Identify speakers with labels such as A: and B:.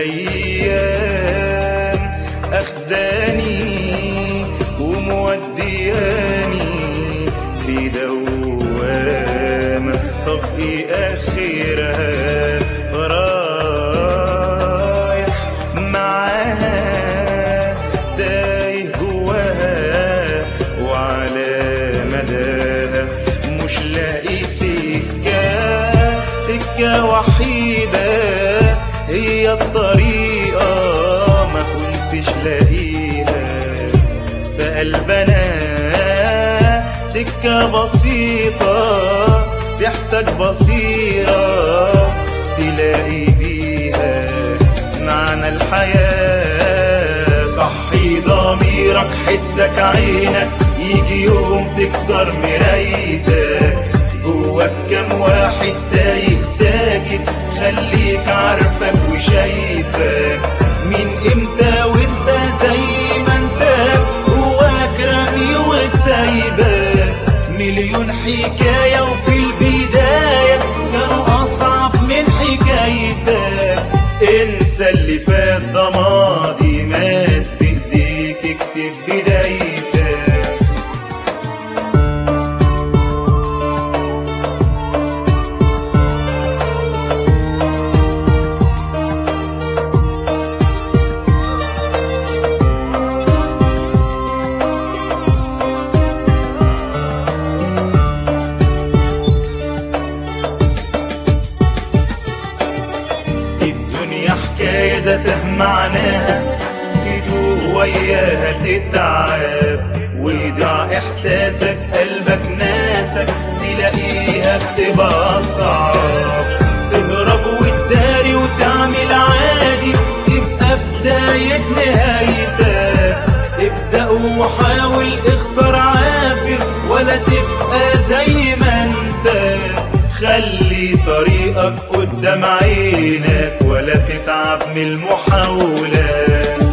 A: الأيام أخداني ومودياني في دوامة، طب إيه آخرها؟ رايح معاها تايه جواها وعلى مداها مش لاقي سكة وحيدة هي الطريقة ما كنتش لاقيها. فقلبنا سكة بسيطة تحتاج بصيرة تلاقي بيها معنى الحياة. صحي ضميرك حسك عينك يجي يوم تكسر مرايتك. جواك كام واحد تايه ساكت خليك عارفك وشايفك من امتى وانت زي ما انت جواك رامي وسايبك. مليون حكاية وفي البداية كانوا أصعب من حكايتك. انسى اللي فات ده ماضي مات بإيديك اكتب بدايتك. حكاية ذاته معناها تدوق وياها تتعب ويضيع إحساسك قلبك ناسك تلاقيها بتبقى صعب. تهرب وتداري وتعمل عادي تبقى بداية نهايتك. ابدأ وحاول اخسر عافر ولا تبقى زي ما انت. خلي طريقك قدام عينك ولا تتعب من المحاولة.